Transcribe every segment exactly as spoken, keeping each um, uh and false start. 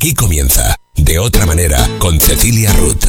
Aquí comienza De Otra Manera con Cecilia Roth.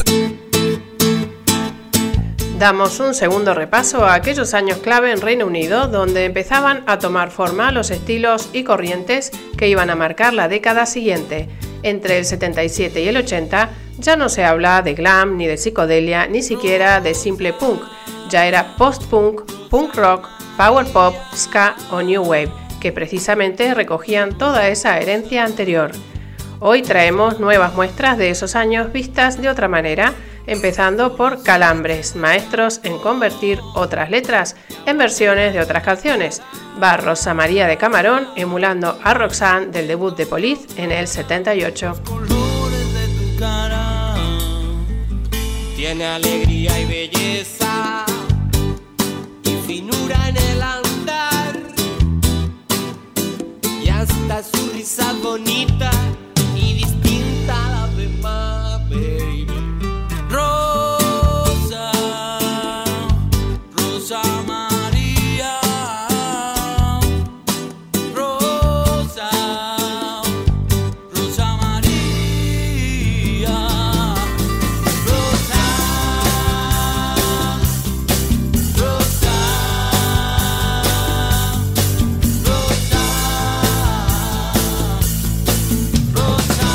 Damos un segundo repaso a aquellos años clave en Reino Unido donde empezaban a tomar forma los estilos y corrientes que iban a marcar la década siguiente. Entre el setenta y siete y el ochenta ya no se habla de glam, ni de psicodelia, ni siquiera de simple punk. Ya era post-punk, punk rock, power pop, ska o new wave, que precisamente recogían toda esa herencia anterior. Hoy traemos nuevas muestras de esos años vistas de otra manera, empezando por Calambres, maestros en convertir otras letras en versiones de otras canciones. Va Rosa María de Camarón emulando a Roxanne del debut de Police en el setenta y ocho. Los colores de tu cara tiene alegría y belleza y finura en el andar y hasta su risa bonita y distinta a la demás, baby. Rosa, Rosa María, Rosa, Rosa María, Rosa, Rosa, Rosa, Rosa.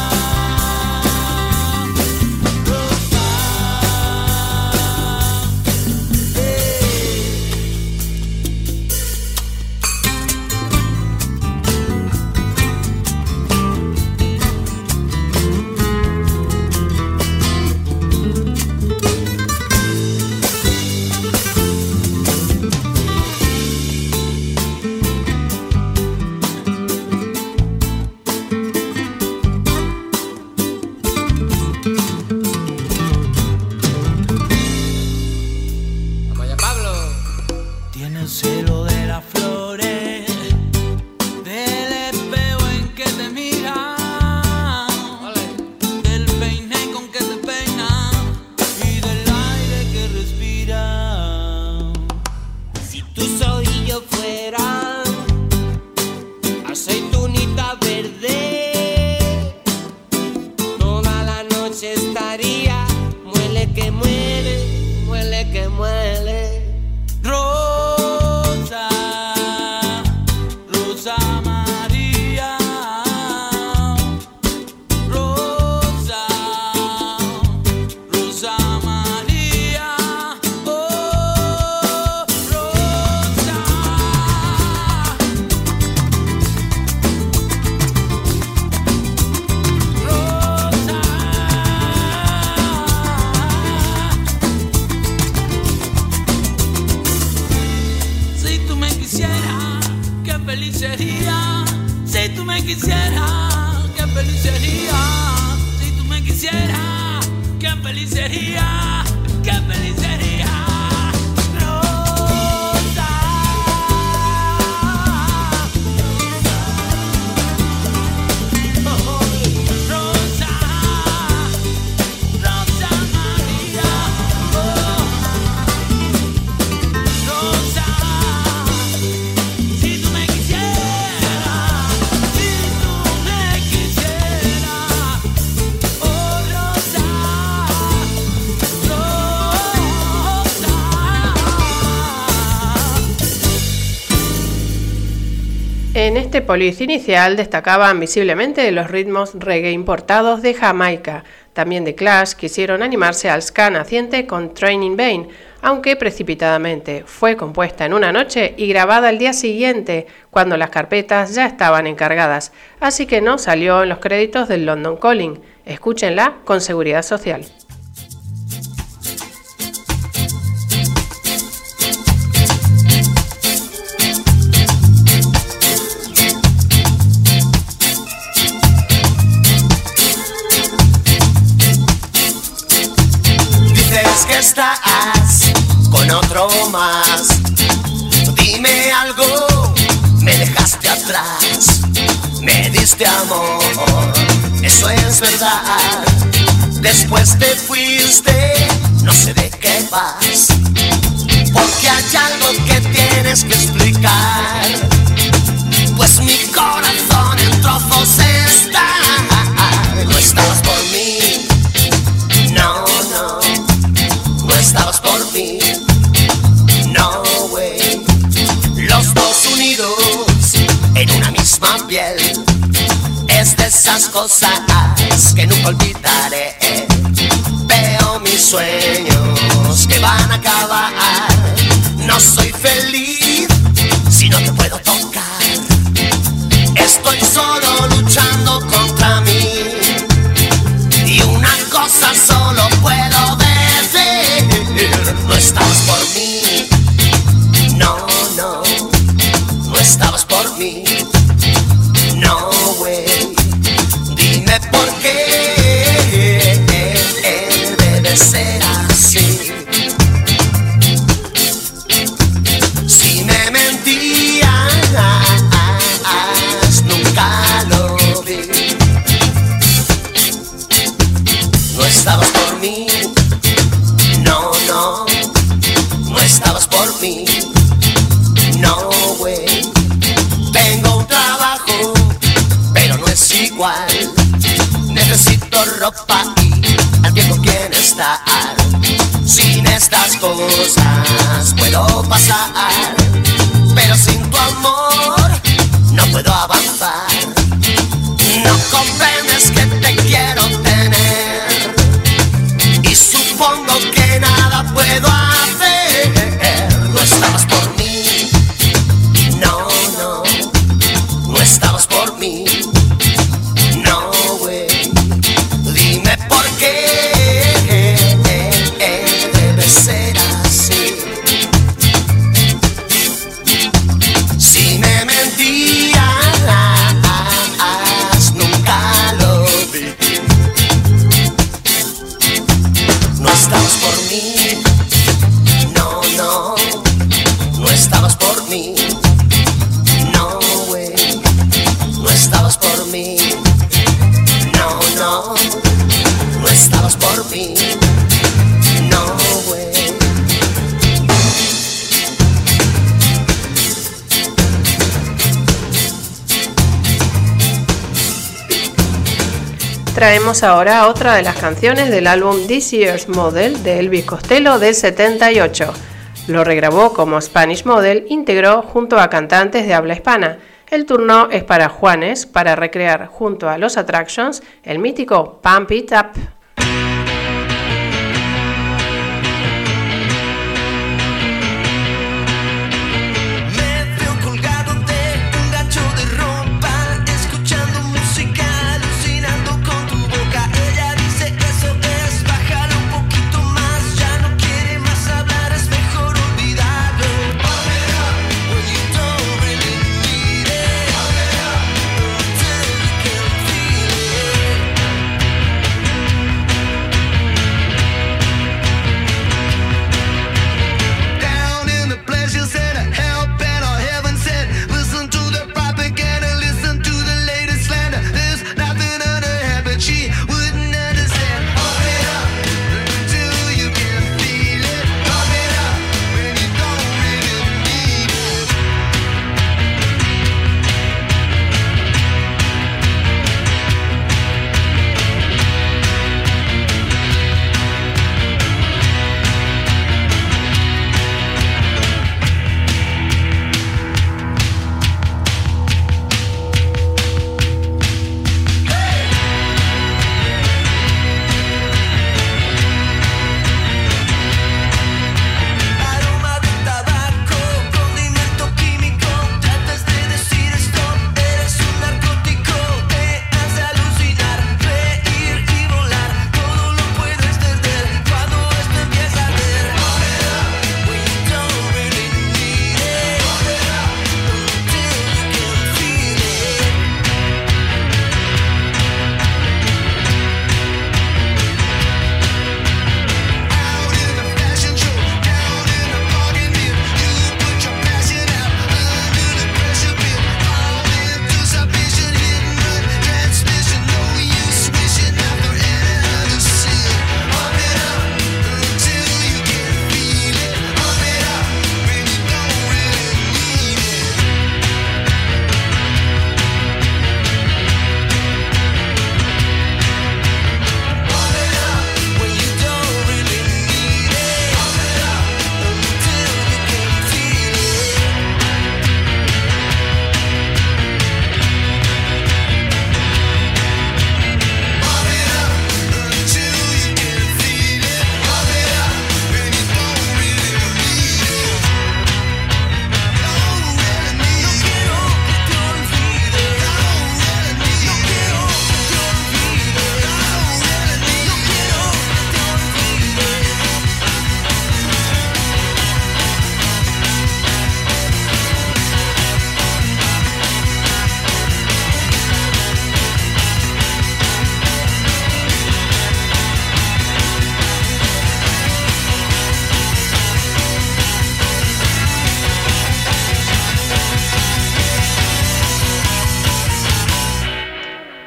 En este Police inicial destacaban visiblemente los ritmos reggae importados de Jamaica. También The Clash quisieron animarse al ska naciente con Train in Vain, aunque precipitadamente. Fue compuesta en una noche y grabada al día siguiente, cuando las carpetas ya estaban encargadas, así que no salió en los créditos del London Calling. Escúchenla con seguridad social. Que estás con otro más. Dime algo, me dejaste atrás, me diste amor, eso es verdad. Después te fuiste, no sé de qué vas, porque hay algo que tienes que explicar, pues mi corazón en trozos está. esas cosas que nunca olvidaré. Veo mis sueños que van a acabar. No soy feliz si no te puedo tocar. Estoy solo luchando contra mí. Y una cosa solo puedo decir: no estabas por mí. No, no, no estabas por mí. No, güey. Dime por qué debe ser así. Si me mentías, nunca lo vi. No estabas por mí. No, no, no estabas por mí. No, güey. Tengo un trabajo, pero no es igual. Necesito ropa y alguien con quien estar. Sin estas cosas puedo pasar, pero sin tu amor no puedo avanzar. No comprendes que te quiero tener y supongo que nada puedo hacer. No estabas por mí. No, no, no estabas por mí. No, güey. Dime por qué debe ser así. Si me mentías, nunca lo vi. No estabas por mí. No, no, no estabas por mí. No, güey, no estabas por mí. No, no, no estabas por mí. No, güey. Traemos ahora otra de las canciones del álbum This Year's Model de Elvis Costello del setenta y ocho. Lo regrabó como Spanish Model, integró junto a cantantes de habla hispana. El turno es para Juanes para recrear junto a los Attractions el mítico Pump It Up. We'll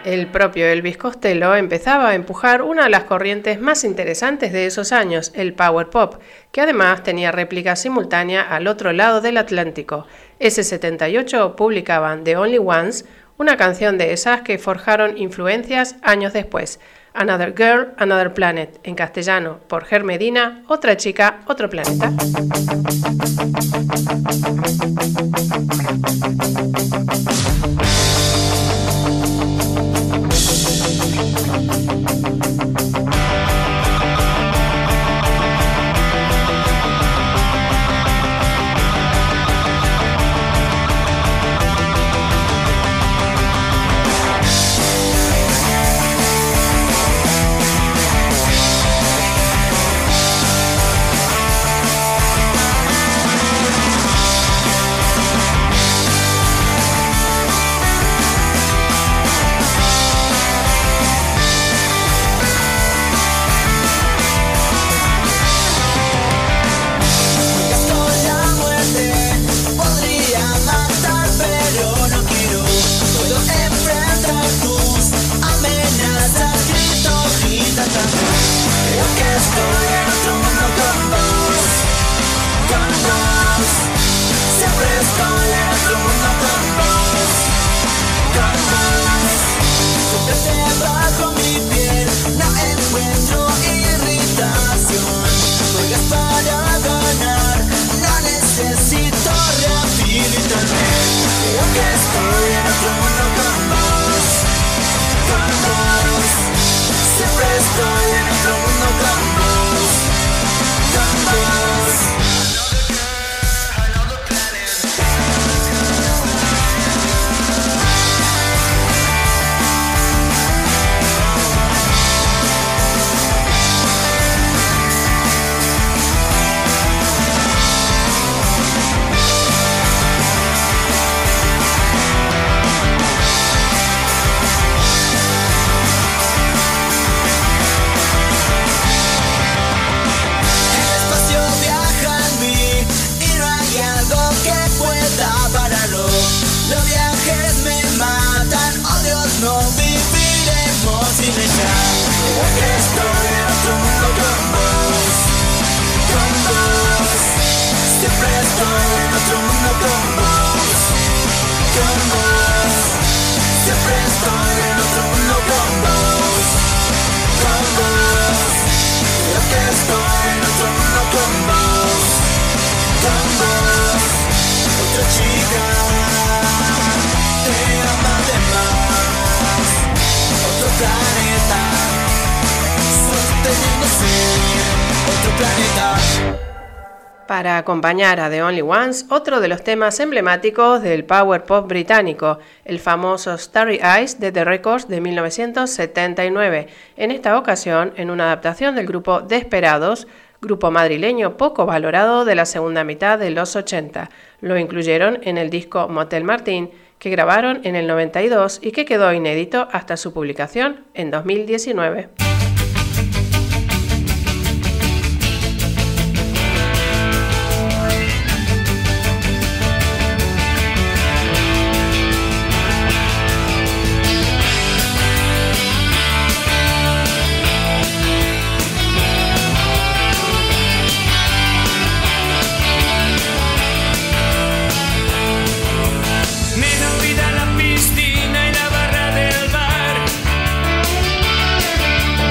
El propio Elvis Costello empezaba a empujar una de las corrientes más interesantes de esos años, el power pop, que además tenía réplica simultánea al otro lado del Atlántico. Ese setenta y ocho publicaban The Only Ones, una canción de esas que forjaron influencias años después. Another Girl, Another Planet, en castellano, por Ger Medina, Otra chica, otro planeta. Para acompañar a The Only Ones, otro de los temas emblemáticos del power pop británico, el famoso Starry Eyes de The Records de mil novecientos setenta y nueve, en esta ocasión en una adaptación del grupo Desperados, grupo madrileño poco valorado de la segunda mitad de los ochenta. Lo incluyeron en el disco Motel Martín, que grabaron en el noventa y dos y que quedó inédito hasta su publicación en dos mil diecinueve. Me olvida la piscina y la barra del bar.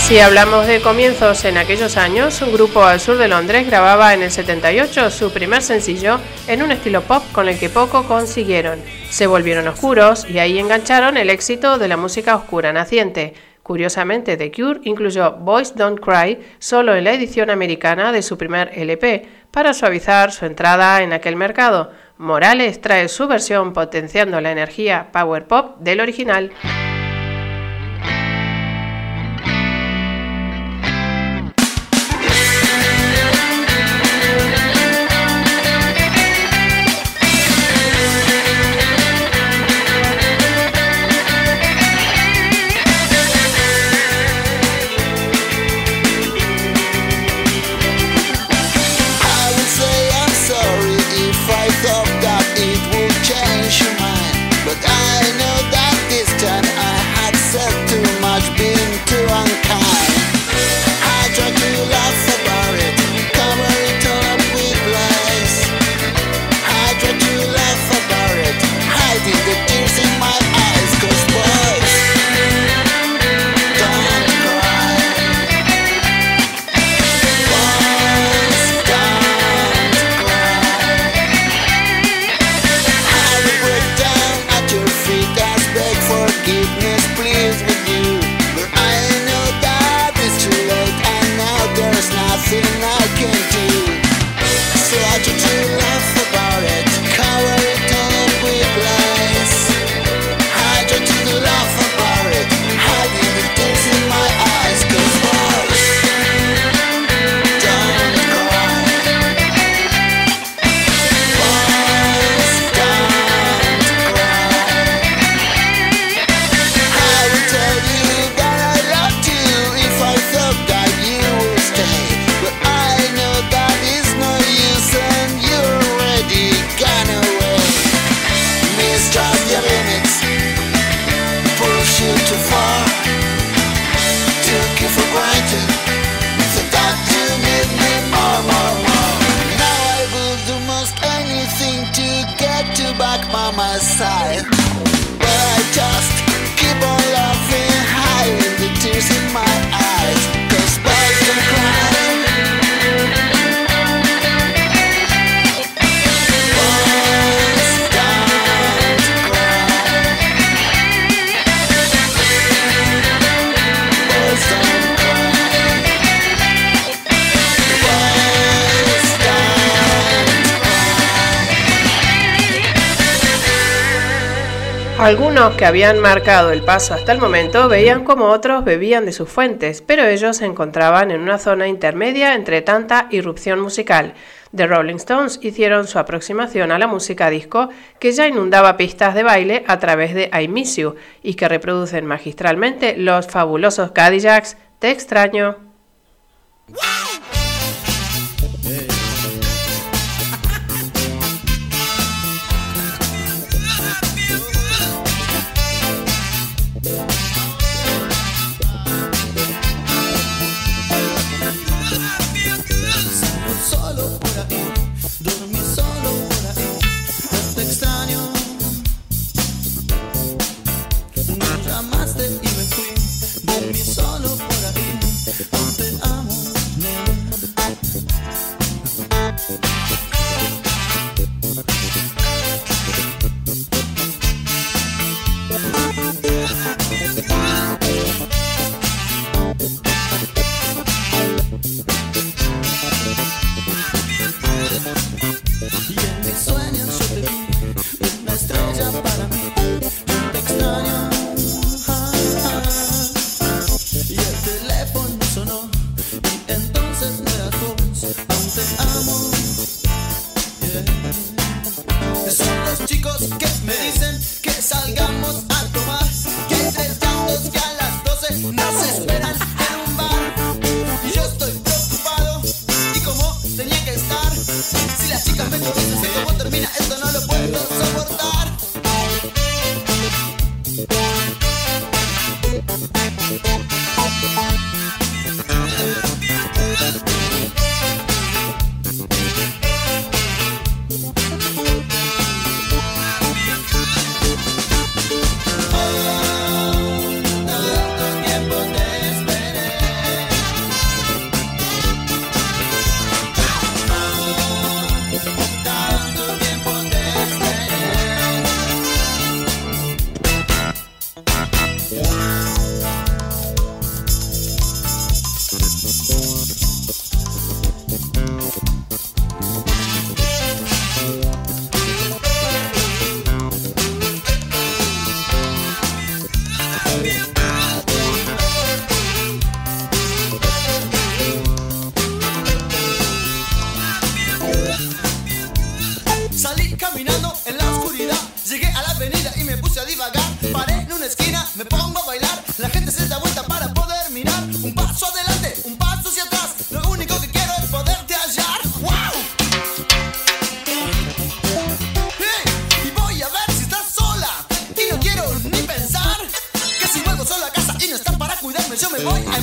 Si hablamos de comienzos en aquellos años, un grupo al sur de Londres grababa en el setenta y ocho su primer sencillo en un estilo pop con el que poco consiguieron. Se volvieron oscuros y ahí engancharon el éxito de la música oscura naciente. Curiosamente, The Cure incluyó Boys Don't Cry solo en la edición americana de su primer L P para suavizar su entrada en aquel mercado. Morales trae su versión potenciando la energía power pop del original. Algunos que habían marcado el paso hasta el momento veían como otros bebían de sus fuentes, pero ellos se encontraban en una zona intermedia entre tanta irrupción musical. The Rolling Stones hicieron su aproximación a la música disco, que ya inundaba pistas de baile a través de I Miss You, y que reproducen magistralmente los fabulosos Cadillacs, Te extraño.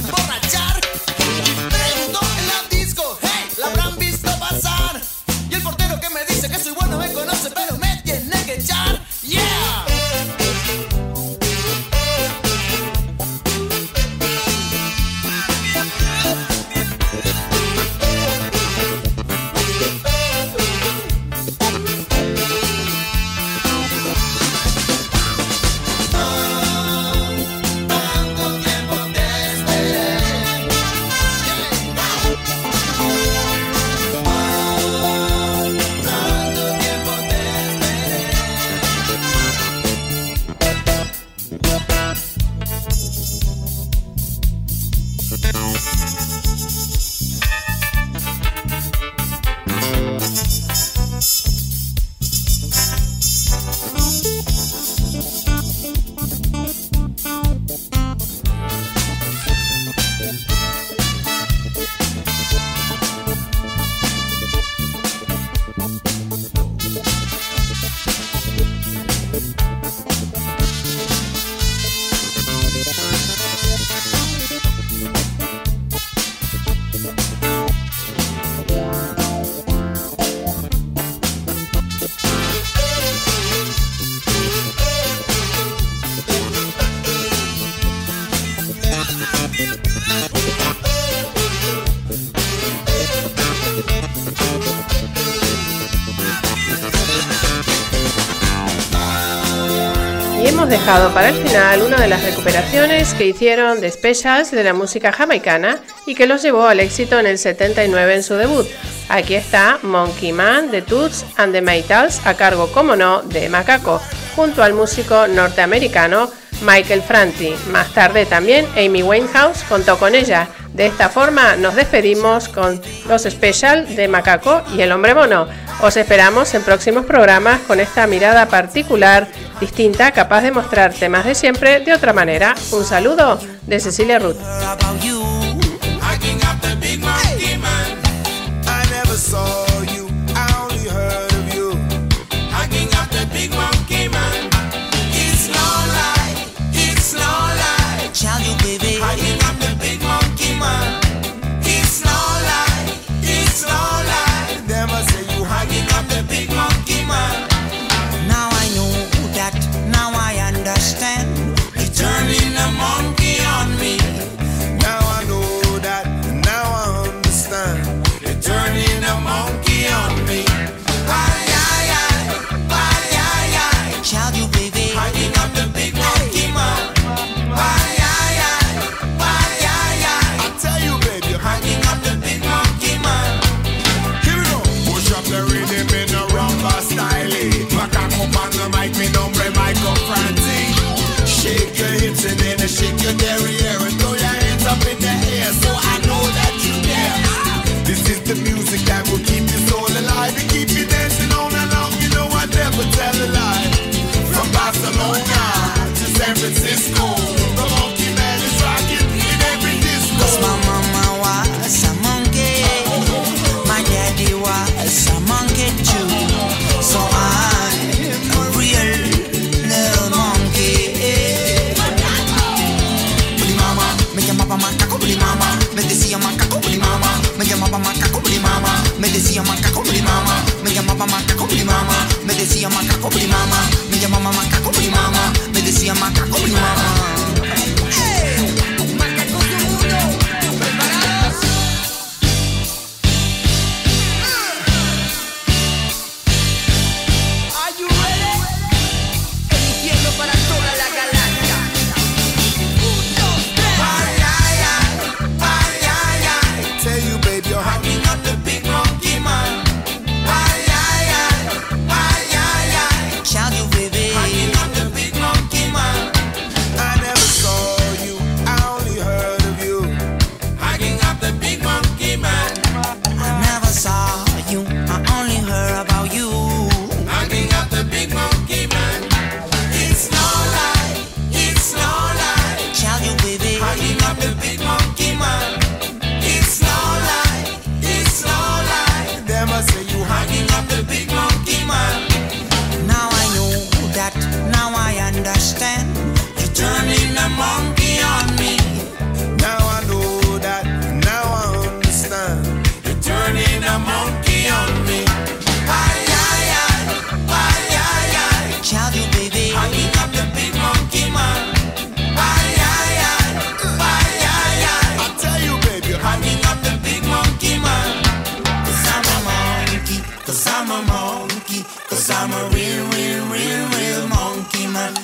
emborrachar. Pregunto en la disco, hey, la habrán visto pasar. Y el portero que me dice que soy bueno me conoce, pero me tiene que echar. Yeah. Y hemos dejado para el final una de las recuperaciones que hicieron de Specials de la música jamaicana y que los llevó al éxito en el setenta y nueve en su debut. Aquí está Monkey Man de Toots and the Maytals a cargo, como no, de Macaco, junto al músico norteamericano Michael Franti. Más tarde también Amy Winehouse contó con ella. De esta forma nos despedimos con los Specials de Macaco y el Hombre Mono. Os esperamos en próximos programas con esta mirada particular, distinta, capaz de mostrar temas de siempre de otra manera. Un saludo de Cecilia Root. Shake your derriere and throw your hands up in the air, so I know that you care. This is the music that will keep your soul alive and keep you dancing on along. You know I never tell a lie. From Barcelona to San Francisco, the Monkey Man is rocking in every disco. 'Cause my mama was a monkey, my daddy was a monkey too, so I'm a real little monkey. Macaco, bully mama, me decía macaco, bully mama, me llamaba macaco, bully mama, me decía macaco, bully mama, me llamaba macaco, bully mama, me decía macaco, bully mama, me llamaba macaco, bully mama, me decía macaco, bully mama. Tell you, babe, you're hanging on the big monkey man.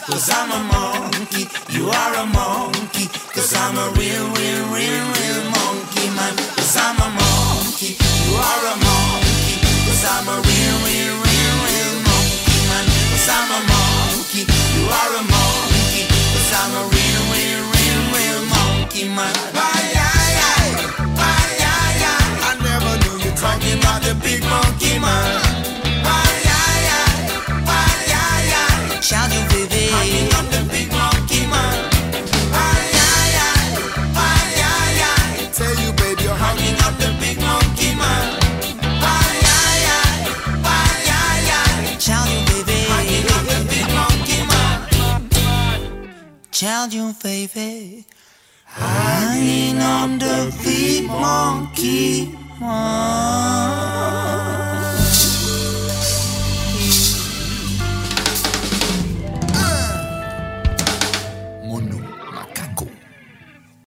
cause I'm a monkey. You are a monkey, cause I'm a real, real, real, real monkey man. Cause I'm a monkey, you are a monkey, cause I'm a real, real, real, real monkey man. Cause I'm a monkey, you are a monkey, cause I'm a real, real, real, real monkey man. Why, I, I, why, I, I, I never knew you talking about the big monkey man. Shout you, baby. Hanging up the big monkey man. Ay, ay, ay, ay, ay, ay. Tell you, baby, you're hanging up the big monkey man. Ay, ay, ay, ay, ay, ay. Shout you, baby. Hanging up the big monkey man. Shout you, baby. Hanging on the big monkey man.